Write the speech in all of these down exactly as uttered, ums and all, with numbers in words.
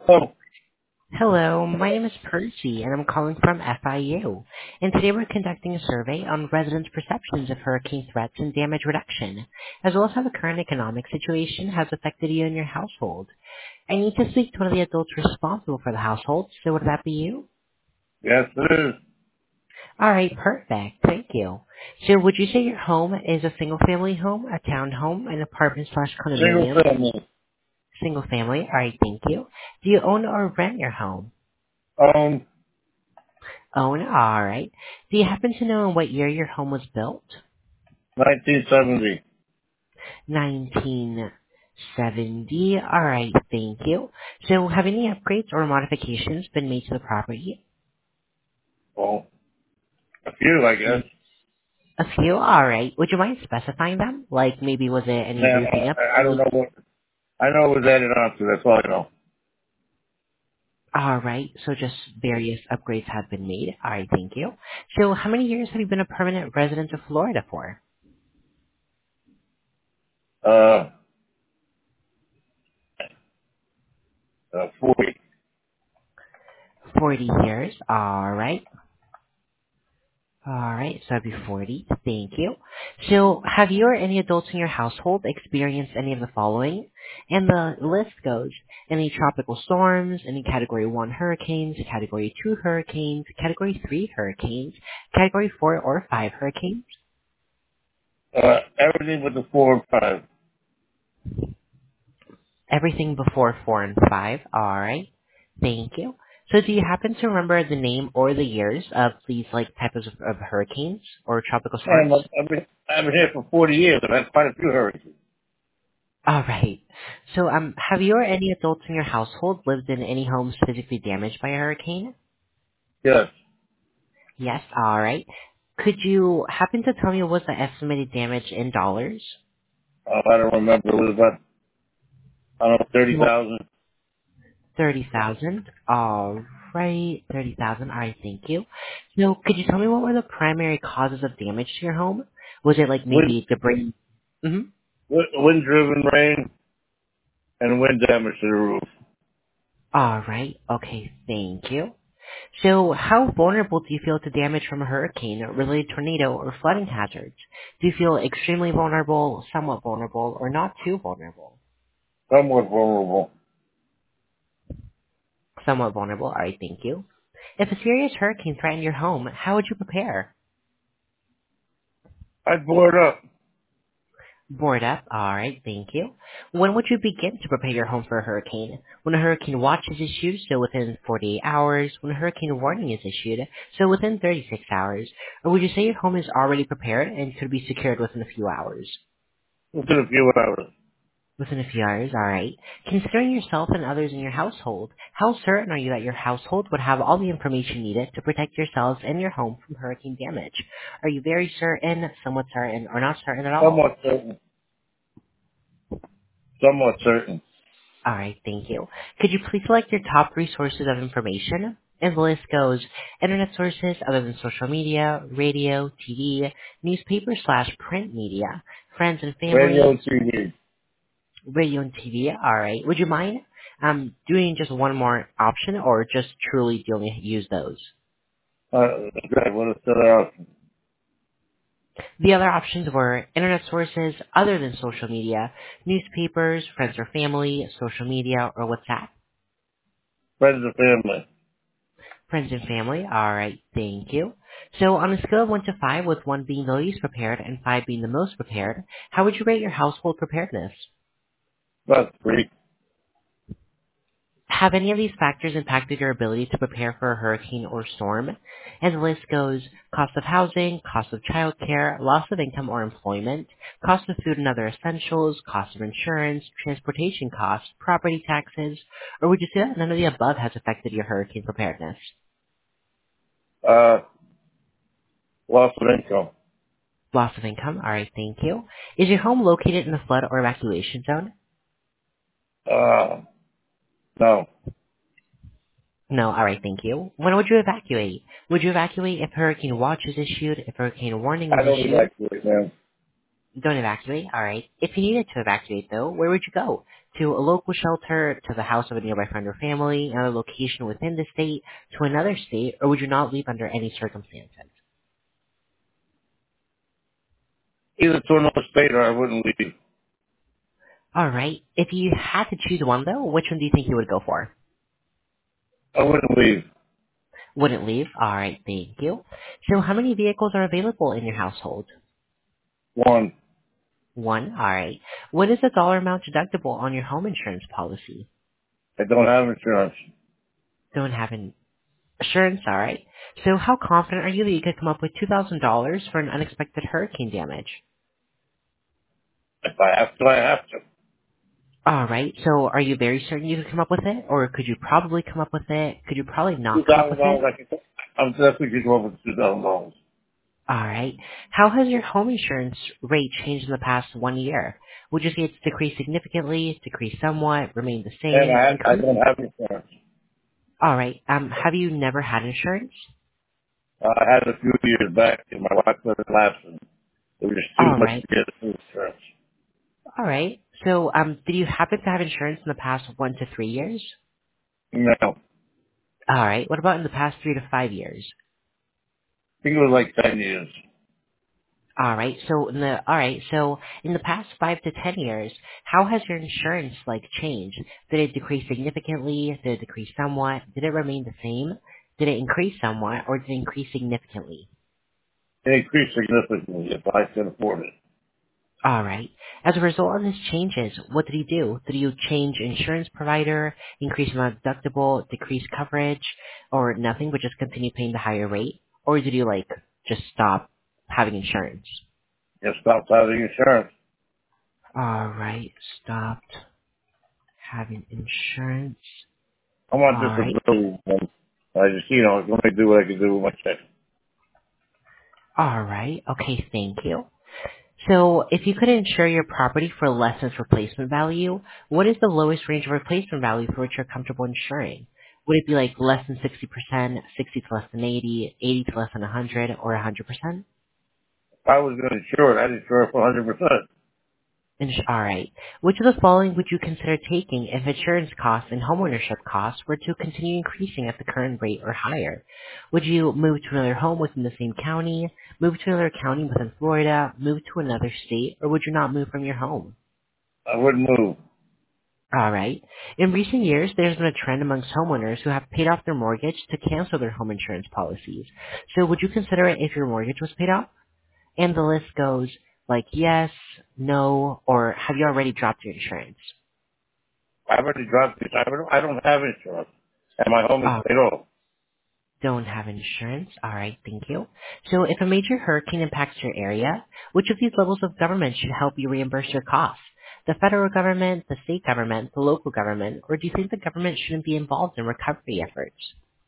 Oh, Hello, my name is Percy, and I'm calling from F I U. And today we're conducting a survey on residents' perceptions of hurricane threats and damage reduction, as well as how the current economic situation has affected you and your household. I need to speak to one of the adults responsible for the household, so would that be you? yes, it is. All right, perfect. Thank you. So would you say your home is a single-family home, a townhome, an apartment slash Single condominium? family. Single family. All right, thank you. Do you own or rent your home? Um, Own, all right. Do you happen to know in what year your home was built? nineteen seventy. nineteen seventy. All right, thank you. So have any upgrades or modifications been made to the property? Well, a few, I Hmm, guess. A few? All right. Would you mind specifying them? Like maybe was it any Man, roofing I, I don't upgrades? know what. I know it was added on to. That's all I know. All right, so just various upgrades have been made. All right, thank you. So how many years have you been a permanent resident of Florida for? Uh, uh forty. forty years. All right. All right, so that'd be forty. Thank you. So, have you or any adults in your household experienced any of the following? And the list goes, any tropical storms, any Category one hurricanes, Category two hurricanes, Category three hurricanes, Category four or five hurricanes, Uh, everything with the four and five. everything before four and five. All right, thank you. So, do you happen to remember the name or the years of these like types of, of hurricanes or tropical Man, storms? I've I've been, I've been here for forty years. I've had quite a few hurricanes. All right. So, um, have you or any adults in your household lived in any homes physically damaged by a hurricane? Yes. Yes. All right. Could you happen to tell me what was the estimated damage in dollars? Uh, I don't remember. It was about, I don't know, thirty Well, thousand. thirty thousand. All right. Thirty thousand. All right. Thank you. So, could you tell me what were the primary causes of damage to your home? Was it like Wind, maybe debris? Mm-hmm. wind, wind-driven rain and wind damage to the roof. All right. Okay. Thank you. So, how vulnerable do you feel to damage from a hurricane, related tornado, or flooding hazards? Do you feel extremely vulnerable, somewhat vulnerable, or not too vulnerable? Somewhat vulnerable. Somewhat vulnerable. All right, thank you. If a serious hurricane threatened your home, how would you prepare? I board up. Board up. All right, thank you. When would you begin to prepare your home for a hurricane? When a hurricane watch is issued, so within forty-eight hours. When a hurricane warning is issued, so within thirty-six hours. Or would you say your home is already prepared and could be secured within a few hours? Within a few hours. Within a few hours, alright. Considering yourself and others in your household, how certain are you that your household would have all the information needed to protect yourselves and your home from hurricane damage? Are you very certain, somewhat certain, or not certain at all? Somewhat certain. Somewhat certain. Alright, thank you. Could you please select your top three sources of information? And the list goes, internet sources other than social media, radio, T V, newspaper slash print media, friends and Radio family, and T V. radio and T V. All right. Would you mind um doing just one more option, or just truly only use those? Uh, okay, what is the other option? The other options were internet sources other than social media, newspapers, friends or family, social media, or WhatsApp. Friends and family. Friends and family. All right. Thank you. So on a scale of one to five, with one being the least prepared and five being the most prepared, how would you rate your household preparedness? About three. Have any of these factors impacted your ability to prepare for a hurricane or storm? And the list goes cost of housing, cost of childcare, loss of income or employment, cost of food and other essentials, cost of insurance, transportation costs, property taxes, or would you say that none of the above has affected your hurricane preparedness? Uh, loss of income. Loss of income, alright, thank you. Is your home located in a flood or evacuation zone? Uh, no. No, alright, thank you. When would you evacuate? Would you evacuate if hurricane watch is issued, if hurricane warning I is don't issued? evacuate, man. Don't evacuate. All right. If you needed to evacuate, though, where would you go? to a local shelter, to the house of a nearby friend or family, another location within the state, to another state, or would you not leave under any circumstances? Either to another state or I wouldn't leave. All right. If you had to choose one, though, which one do you think you would go for? I wouldn't leave. Wouldn't leave? All right, thank you. So how many vehicles are available in your household? One, One? All right. What is the dollar amount deductible on your home insurance policy? I don't have insurance. Don't have an insurance, all right. So how confident are you that you could come up with two thousand dollars for an unexpected hurricane damage? If I have to, I have to. All right. So are you very certain you could come up with it? Or could you probably come up with it? Could you probably Two not come up thousand with dollars, it? I can. I'm definitely going to go over two thousand dollars. All right. How has your home insurance rate changed in the past one year? Would you say it's decreased significantly, decreased somewhat, remained the And same, I, I increased? don't have insurance. All right. Um, have you never had insurance? Uh, I had it a few years back, and my wife let it lapse, and it was just too All much right. to get insurance. All right. So, um, did you happen to have insurance in the past one to three years? No, I All right. What about in the past three to five years? think it was like ten years. All right. So in the all right. So in the past five to ten years, how has your insurance like changed? Did it decrease significantly? Did it decrease somewhat? Did it remain the same? Did it increase somewhat, or did it increase significantly? It increased significantly if I could afford it. All right. As a result of these changes, what did you do? Did you change insurance provider, increase amount of deductible, decrease coverage, or nothing but just continue paying the higher rate? Or did you like just stop having insurance? Just stopped having insurance. All right. Stopped having insurance. I'm on All right. disability. And I just, you know, let me do what I can do with my check. All right. Okay. Thank you. So if you could insure your property for less than its replacement value, what is the lowest range of replacement value for which you're comfortable insuring? Would it be like less than sixty percent, sixty to less than eighty, eighty to less than one hundred, or one hundred percent? If I was going to insure it, I'd insure it for one hundred percent. Ins- All right. Which of the following would you consider taking if insurance costs and homeownership costs were to continue increasing at the current rate or higher? Would you move to another home within the same county, move to another county within Florida, move to another state, or would you not move from your home? I wouldn't move. All right. In recent years, there's been a trend amongst homeowners who have paid off their mortgage to cancel their home insurance policies. So would you consider it if your mortgage was paid off? And the list goes like yes, no, or have you already dropped your insurance? I've already dropped it. I don't, I don't have insurance. And my home is Oh, paid off. don't have insurance. All right, thank you. So if a major hurricane impacts your area, which of these levels of government should help you reimburse your costs? The federal government, the state government, the local government, or do you think the government shouldn't be involved in recovery efforts?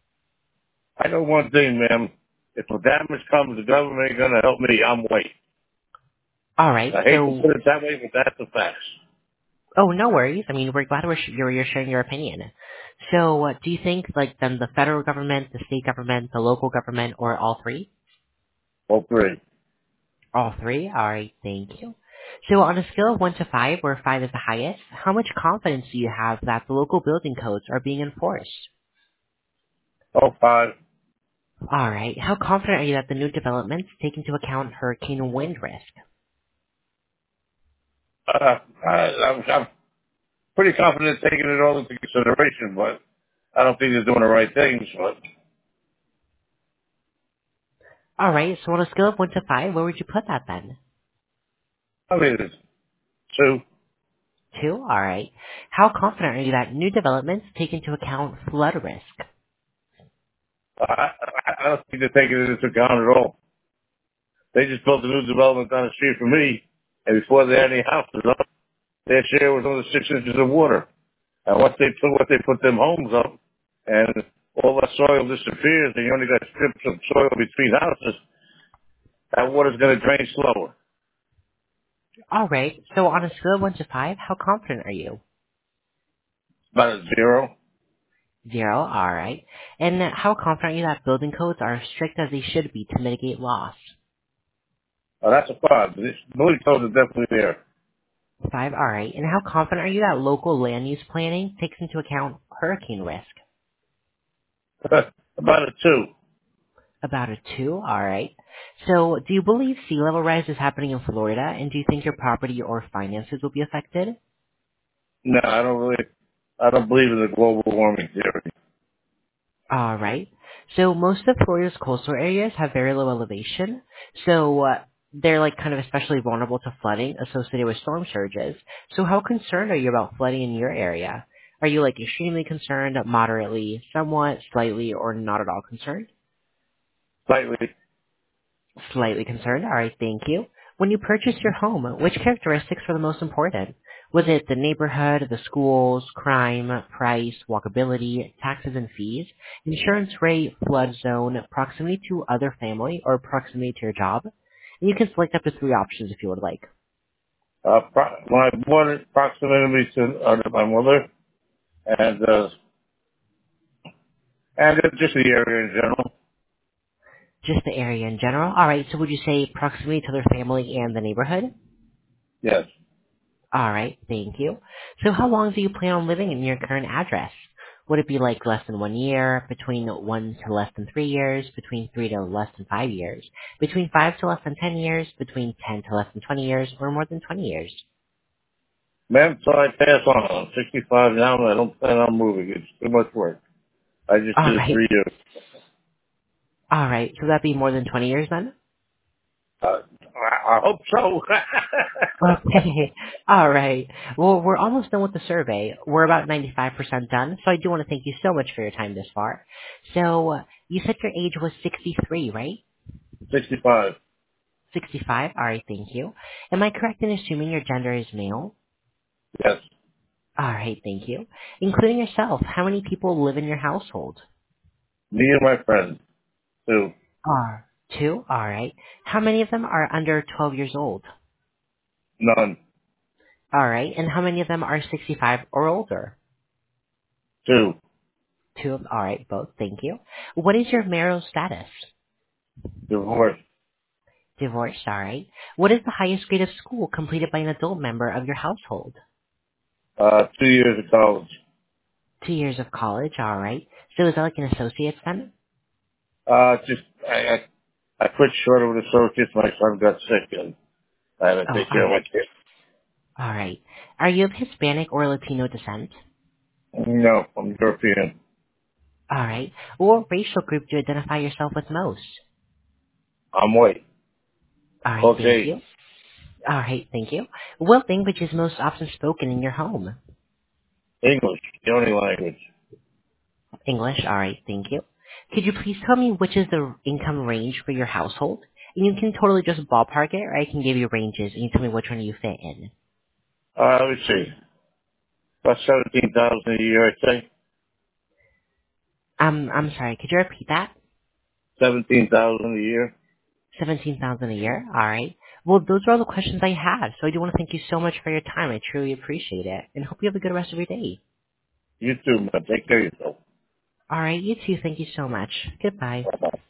I know one thing, ma'am. If the damage comes, the government ain't going to help me. I'm white. All right, I hate to so put it that way, but that's the facts. oh, no worries. I mean, we're glad we're sh- you're, you're sharing your opinion. So, uh, do you think, like, then the federal government, the state government, the local government, or all three? All three. All three? All right, thank you. So, on a scale of one to five, where five is the highest, how much confidence do you have that the local building codes are being enforced? All five. All right. How confident are you that the new developments take into account hurricane wind risk? Uh, I, I'm, I'm pretty confident taking it all into consideration, but I don't think they're doing the right things. But All right. So, on a scale of one to five, where would you put that then? I mean, it's two. Two? All right. How confident are you that new developments take into account flood risk? I, I, I don't think they're taking it into account at all. They just built a new development down the street from me, and before they had any houses up, their share was only six inches of water. And once they put, what they put them homes up, and all that soil disappears, and you only got strips of soil between houses, that water's going to drain slower. All right. So on a scale of one to five, how confident are you? About a zero. Zero. All right. And how confident are you that building codes are as strict as they should be to mitigate loss? Oh, that's a five. The building codes are definitely there. Five, alright. And how confident are you that local land use planning takes into account hurricane risk? About a two. About a two, alright. So, do you believe sea level rise is happening in Florida, and do you think your property or finances will be affected? No, I don't really, I don't believe in the global warming theory. All right. So most of Florida's coastal areas have very low elevation, so uh, they're like kind of especially vulnerable to flooding associated with storm surges. So how concerned are you about flooding in your area? Are you like extremely concerned, moderately, somewhat, slightly, or not at all concerned? Slightly. Slightly concerned. All right, thank you. When you purchased your home, which characteristics were the most important? Was it the neighborhood, the schools, crime, price, walkability, taxes and fees, insurance rate, flood zone, proximity to other family, or proximity to your job? And you can select up to three options if you would like. Uh, pro- when I bought it, proximity to uh, my mother, and uh, and it's just the area in general. Just the area in general. All right, so would you say proximity to their family and the neighborhood? Yes, All right, thank you. So how long do you plan on living in your current address? Would it be like less than one year, between one to less than three years, between three to less than five years, between five to less than ten years, between ten to less than twenty years, or more than twenty years? ma'am. So I pass on. I'm sixty-five now, and I don't plan on moving. It's too much work. I just All did it right, three years. all right. So that'd be more than twenty years then? Uh, I, I hope so. Okay. All right. Well, we're almost done with the survey. We're about ninety-five percent done, so I do want to thank you so much for your time this far. So, uh, you said your age was sixty-three, right? sixty-five. sixty-five? Alright, thank you. Am I correct in assuming your gender is male? Yes, Alright, thank you. Including yourself, how many people live in your household? me and my friends too. Are two? Alright. How many of them are under twelve years old? None. Alright, and how many of them are sixty-five or older? Two. Two of alright, both, thank you. What is your marital status? Divorced. Divorced, alright. What is the highest grade of school completed by an adult member of your household? Uh, two years of college. Two years of college, alright. So is that like an associate's then? Uh, just I, I I quit short of an associates. My son got sick, and I had to Oh, take care of my alright. kid. All right. Are you of Hispanic or Latino descent? No, I'm European. All right. What racial group do you identify yourself with most? I'm white. All right. Thank Caucasian. you. All right. Thank you. What language is most often spoken in your home? English, the only language. English. All right. Thank you. Could you please tell me which is the income range for your household? And you can totally just ballpark it, or I can give you ranges, and you tell me which one you fit in. Uh, let me see. About seventeen thousand a year, I think. Um, I'm sorry. Could you repeat that? Seventeen thousand a year. Seventeen thousand a year. All right. Well, those are all the questions I had. So I do want to thank you so much for your time. I truly appreciate it, and hope you have a good rest of your day. You too, man. Take care of yourself. All right. You too. Thank you so much. Goodbye. Bye.